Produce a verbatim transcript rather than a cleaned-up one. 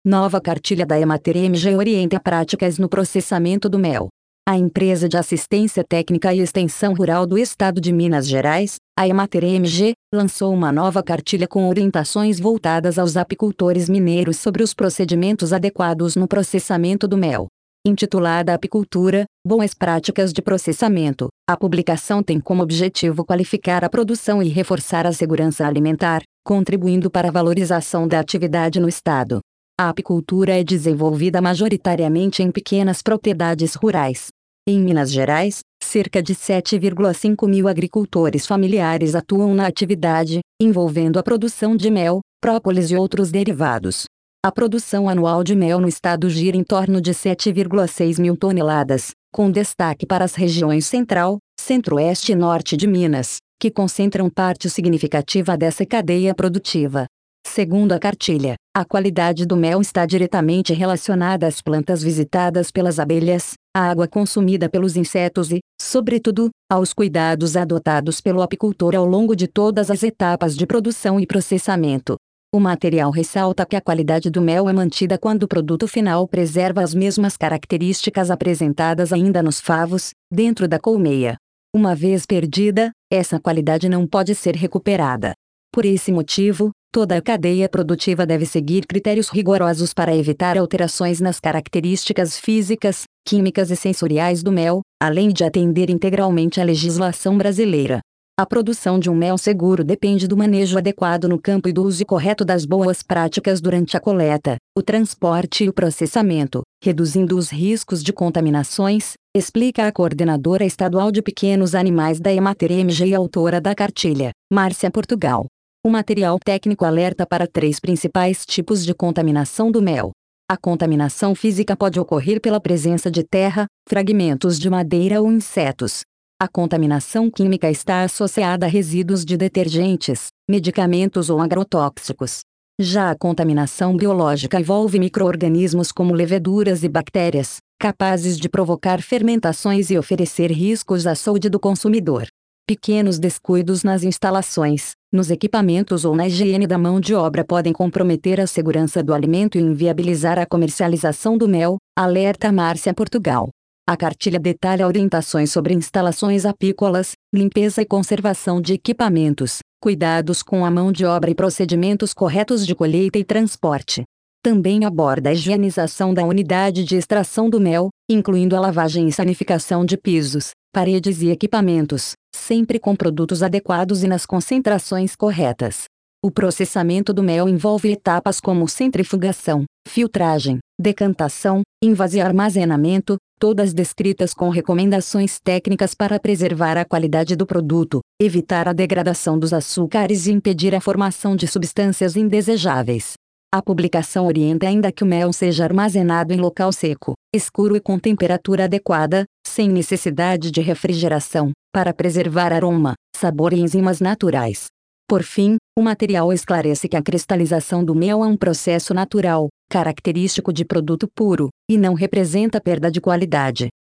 Nova cartilha da Emater M G orienta práticas no processamento do mel. A empresa de assistência técnica e extensão rural do Estado de Minas Gerais, a Emater M G, lançou uma nova cartilha com orientações voltadas aos apicultores mineiros sobre os procedimentos adequados no processamento do mel. Intitulada Apicultura, Boas Práticas de Processamento, a publicação tem como objetivo qualificar a produção e reforçar a segurança alimentar, contribuindo para a valorização da atividade no Estado. A apicultura é desenvolvida majoritariamente em pequenas propriedades rurais. Em Minas Gerais, cerca de sete vírgula cinco mil agricultores familiares atuam na atividade, envolvendo a produção de mel, própolis e outros derivados. A produção anual de mel no estado gira em torno de sete vírgula seis mil toneladas, com destaque para as regiões Central, Centro-Oeste e Norte de Minas, que concentram parte significativa dessa cadeia produtiva. Segundo a cartilha, a qualidade do mel está diretamente relacionada às plantas visitadas pelas abelhas, à água consumida pelos insetos e, sobretudo, aos cuidados adotados pelo apicultor ao longo de todas as etapas de produção e processamento. O material ressalta que a qualidade do mel é mantida quando o produto final preserva as mesmas características apresentadas ainda nos favos, dentro da colmeia. Uma vez perdida, essa qualidade não pode ser recuperada. Por esse motivo, toda a cadeia produtiva deve seguir critérios rigorosos para evitar alterações nas características físicas, químicas e sensoriais do mel, além de atender integralmente à legislação brasileira. A produção de um mel seguro depende do manejo adequado no campo e do uso correto das boas práticas durante a coleta, o transporte e o processamento, reduzindo os riscos de contaminações, explica a coordenadora estadual de pequenos animais da Emater M G e autora da cartilha, Márcia Portugal. O material técnico alerta para três principais tipos de contaminação do mel. A contaminação física pode ocorrer pela presença de terra, fragmentos de madeira ou insetos. A contaminação química está associada a resíduos de detergentes, medicamentos ou agrotóxicos. Já a contaminação biológica envolve micro-organismos como leveduras e bactérias, capazes de provocar fermentações e oferecer riscos à saúde do consumidor. Pequenos descuidos nas instalações, nos equipamentos ou na higiene da mão de obra podem comprometer a segurança do alimento e inviabilizar a comercialização do mel, alerta Márcia Portugal. A cartilha detalha orientações sobre instalações apícolas, limpeza e conservação de equipamentos, cuidados com a mão de obra e procedimentos corretos de colheita e transporte. Também aborda a higienização da unidade de extração do mel, incluindo a lavagem e sanificação de pisos, paredes e equipamentos, sempre com produtos adequados e nas concentrações corretas. O processamento do mel envolve etapas como centrifugação, filtragem, decantação, invase e armazenamento, todas descritas com recomendações técnicas para preservar a qualidade do produto, evitar a degradação dos açúcares e impedir a formação de substâncias indesejáveis. A publicação orienta ainda que o mel seja armazenado em local seco, escuro e com temperatura adequada, sem necessidade de refrigeração, para preservar aroma, sabor e enzimas naturais. Por fim, o material esclarece que a cristalização do mel é um processo natural, característico de produto puro, e não representa perda de qualidade.